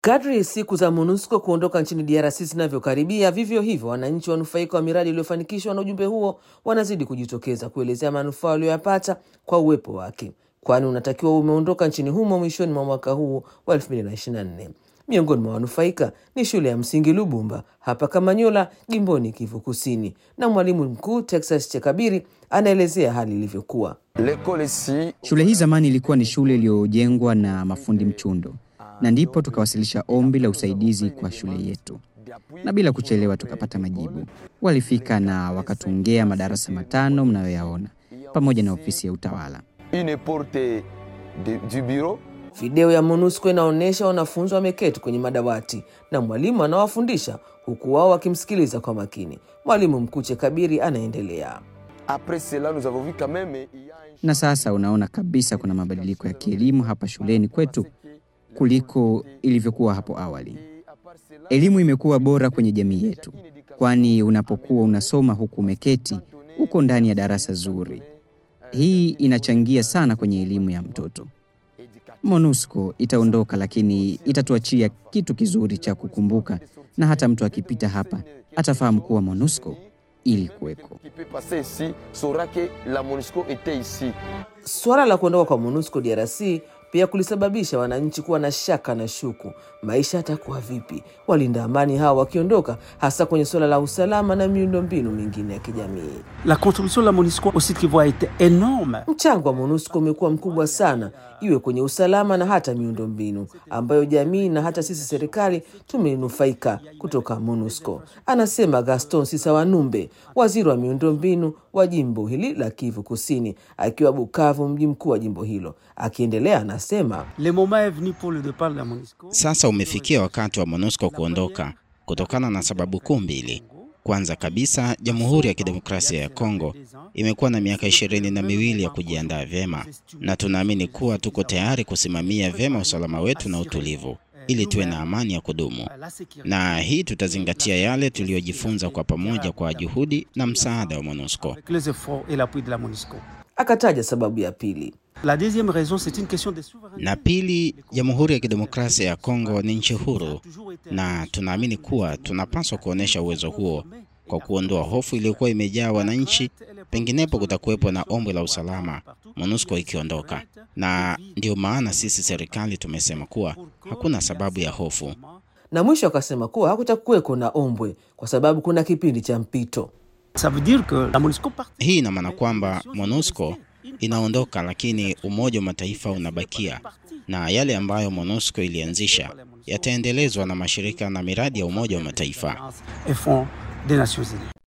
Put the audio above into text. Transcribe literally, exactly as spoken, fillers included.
Kadri siku za MONUSCO kuondoka nchini D R C zinavyokaribia, vivyo hivyo wananchi wanufaika wa miradi iliyofanikishwa na ujumbe huo wanazidi kujitokeza kuelezea manufaa waliyopata kwa uwepo wake, kwani unatakiwa umeondoka nchini humo mwishoni mwa mwaka huu wa elfu mbili na ishirini na nne. Miongoni mwa wanufaika ni shule ya msingi Lubumba hapa Kamanyola, jimboni Kivu Kusini, na mwalimu mkuu Texas Chekabiri anaelezea hali ilivyokuwa. Shule hii zamani ilikuwa ni shule iliyojengwa na mafundi mchundo, na ndipo tukawasilisha ombi la usaidizi kwa shule yetu, na bila kuchelewa tukapata majibu. Walifika na wakatungea madarasa matano mnayoyaona, pamoja na ofisi ya utawala. Video ya MONUSCO inaonyesha wanafunzi wameketi kwenye madawati na mwalimu anawafundisha huku wao wakimsikiliza kwa makini. Mwalimu mkuu Chekabiri anaendelea. Na sasa unaona kabisa kuna mabadiliko ya kielimu hapa shuleni kwetu kuliko ilivyokuwa hapo awali. Elimu imekuwa bora kwenye jamii yetu, kwani unapokuwa unasoma huku umeketi uko ndani ya darasa zuri. Hii inachangia sana kwenye elimu ya mtoto. MONUSCO itaondoka, lakini itatuachia kitu kizuri cha kukumbuka, na hata mtu akipita hapa atafahamu kuwa MONUSCO ili kuweko. Swala la kuondoka kwa MONUSCO D R C pia kulisababisha wananchi kuwa na shaka na shuku. Maisha yatakuwa vipi walinda amani hao wakiondoka, hasa kwenye swala la usalama na miundombinu mingine ya kijamii? La contribution de la MONUSCO au Sud Kivu a été énorme. Mchango wa MONUSCO umekuwa mkubwa sana, iwe kwenye usalama na hata miundombinu ambayo jamii na hata sisi serikali tumenufaika kutoka MONUSCO, anasema Gaston Sisawanumbe, waziri wa miundombinu wa jimbo hili la Kivu Kusini, akiwa Bukavu, mji mkuu wa jimbo hilo. Akiendelea anasema, Le moment est venu pour le départ de la MONUSCO. Sasa umefikia wakati wa MONUSCO kuondoka kutokana na sababu kuu mbili. Kwanza kabisa, Jamhuri ya Kidemokrasia ya Kongo imekuwa na miaka ishirini na miwili ya kujiandaa vyema, na tunaamini kuwa tuko tayari kusimamia vyema usalama wetu na utulivu ili tuwe na amani ya kudumu. Na hii tutazingatia yale tuliyojifunza kwa pamoja kwa juhudi na msaada wa MONUSCO. Akataja sababu ya pili. La deuxième raison, c'est une question de souveraineté. Na pili, Jamhuri ya Kidemokrasia ya Kongo ni nchi huru, na tunaamini kuwa tunapaswa kuonesha uwezo huo kwa kuondoa hofu iliyokuwa imejaa wananchi. Penginepo kutakuwepo na ombwe la usalama MONUSCO ikiondoka, na ndio maana sisi serikali tumesema kuwa hakuna sababu ya hofu. Na mwisho akasema kuwa hakutakuweko na ombwe kwa sababu kuna kipindi cha mpito. Ça veut dire que la MONUSCO part. Hii ina maana kwamba MONUSCO inaondoka, lakini Umoja wa Mataifa unabakia, na yale ambayo MONUSCO ilianzisha yataendelezwa na mashirika na miradi ya Umoja wa Mataifa.